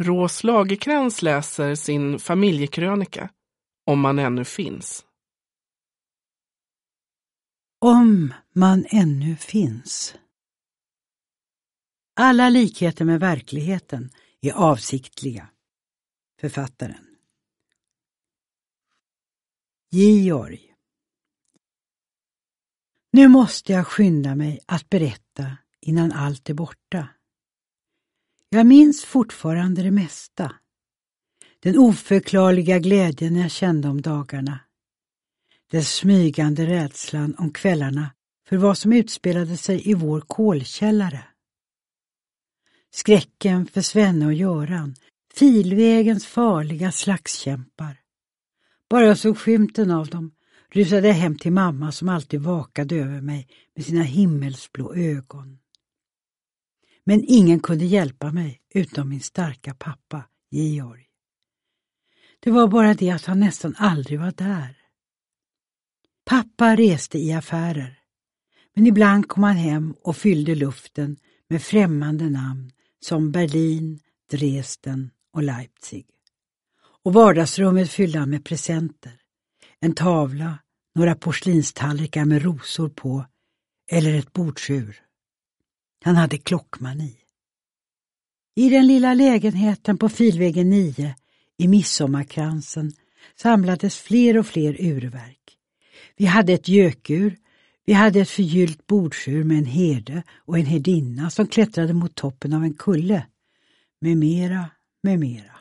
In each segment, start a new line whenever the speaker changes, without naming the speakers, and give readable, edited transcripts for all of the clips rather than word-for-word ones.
Ros Lagercrantz läser sin familjekrönika, Om man ännu finns.
Om man ännu finns. Alla likheter med verkligheten är avsiktliga. Författaren. Georg. Nu måste jag skynda mig att berätta innan allt är borta. Jag minns fortfarande det mesta. Den oförklarliga glädjen jag kände om dagarna. Den smygande rädslan om kvällarna för vad som utspelade sig i vår kolkällare. Skräcken för Svenne och Göran, filvägens farliga slagskämpar. Bara jag såg skymten av dem rusade jag hem till mamma som alltid vakade över mig med sina himmelsblå ögon. Men ingen kunde hjälpa mig utom min starka pappa, Georg. Det var bara det att han nästan aldrig var där. Pappa reste i affärer, men ibland kom han hem och fyllde luften med främmande namn som Berlin, Dresden och Leipzig. Och vardagsrummet fyllde han med presenter. En tavla, några porslinstallrikar med rosor på eller ett bordsur. Han hade klockmani. I den lilla lägenheten på Filvägen 9 i Midsommarkransen samlades fler och fler urverk. Vi hade ett gökur, vi hade ett förgyllt bordsur med en herde och en herdinna som klättrade mot toppen av en kulle. Med mera.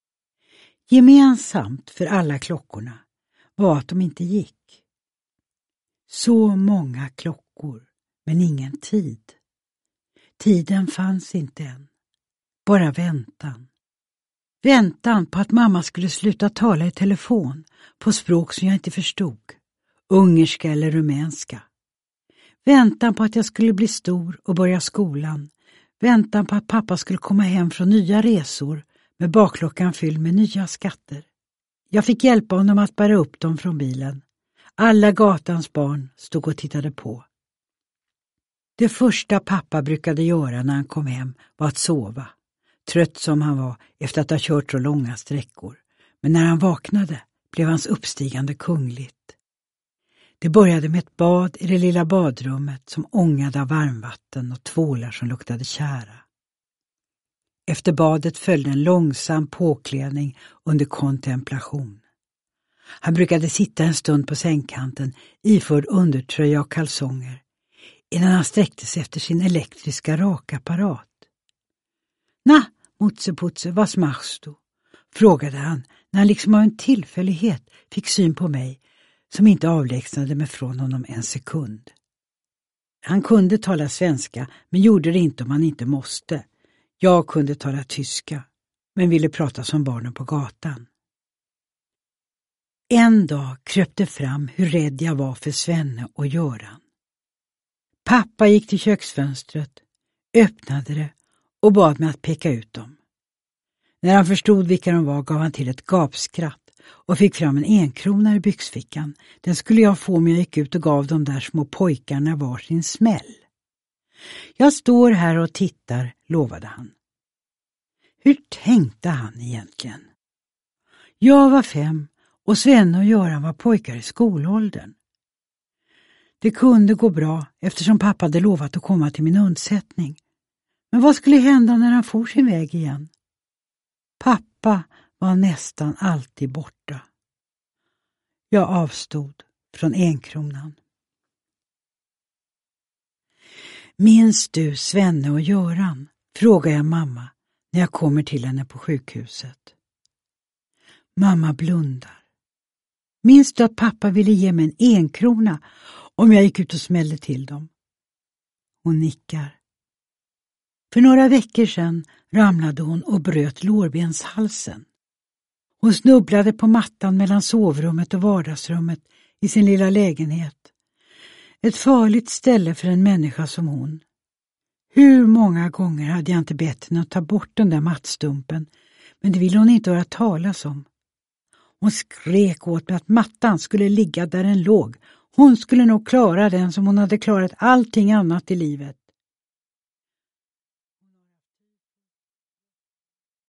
Gemensamt för alla klockorna var att de inte gick. Så många klockor, men ingen tid. Tiden fanns inte än. Bara väntan. Väntan på att mamma skulle sluta tala i telefon på språk som jag inte förstod. Ungerska eller rumänska. Väntan på att jag skulle bli stor och börja skolan. Väntan på att pappa skulle komma hem från nya resor med bakluckan fylld med nya skatter. Jag fick hjälpa honom att bära upp dem från bilen. Alla gatans barn stod och tittade på. Det första pappa brukade göra när han kom hem var att sova. Trött som han var efter att ha kört så långa sträckor. Men när han vaknade blev hans uppstigande kungligt. Det började med ett bad i det lilla badrummet som ångade av varmvatten och tvålar som luktade tjära. Efter badet följde en långsam påklädning under kontemplation. Han brukade sitta en stund på sängkanten iförd undertröja och kalsonger innan han sträckte sig efter sin elektriska rakapparat. Na, Mutseputse, vad machst du? Frågade han när han liksom av en tillfällighet fick syn på mig som inte avlägsnade mig från honom en sekund. Han kunde tala svenska men gjorde det inte om han inte måste. Jag kunde tala tyska men ville prata som barnen på gatan. En dag kröp det fram hur rädd jag var för Svenne och Göran. Pappa gick till köksfönstret, öppnade det och bad mig att peka ut dem. När han förstod vilka de var gav han till ett gapskratt och fick fram en 1 krona i byxfickan. Den skulle jag få om jag gick ut och gav de där små pojkarna varsin smäll. Jag står här och tittar, lovade han. Hur tänkte han egentligen? Jag var 5 och Svenne och Göran var pojkar i skolåldern. Det kunde gå bra eftersom pappa hade lovat att komma till min undsättning. Men vad skulle hända när han for sin väg igen? Pappa var nästan alltid borta. Jag avstod från 1 kronan. Minns du Svenne och Göran? Frågar jag mamma när jag kommer till henne på sjukhuset. Mamma blundar. Minns du att pappa ville ge mig en 1 krona om jag gick ut och smällde till dem? Hon nickar. För några veckor sedan ramlade hon och bröt lårbenshalsen. Hon snubblade på mattan mellan sovrummet och vardagsrummet i sin lilla lägenhet. Ett farligt ställe för en människa som hon. Hur många gånger hade jag inte bett henne att ta bort den där mattstumpen, men det ville hon inte höra talas om. Hon skrek åt mig att mattan skulle ligga där den låg. Hon skulle nog klara den som hon hade klarat allting annat i livet.